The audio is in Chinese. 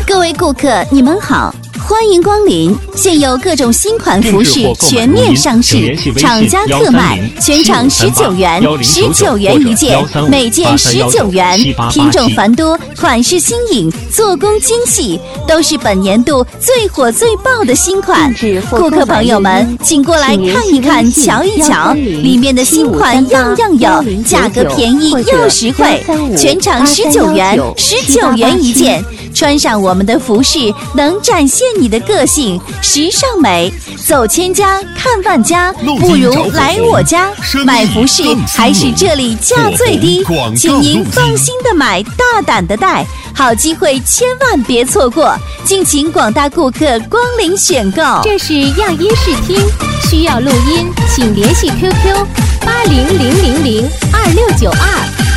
各位顾客，你们好，欢迎光临。现有各种新款服饰全面上市，厂家特卖，全场19元，19元一件，每件19元。品种繁多，款式新颖，做工精细，都是本年度最火最爆的新款。顾客朋友们，请过来看一看，瞧一瞧，里面的新款样样有，价格便宜又实惠，全场19元，19元一件。穿上我们的服饰，能展现你的个性，时尚美。走千家看万家，不如来我家买服饰，还是这里价最低，请您放心的买，大胆的带，好机会千万别错过，敬请广大顾客光临选购。 这是样音视听，需要录音请联系 QQ80002692。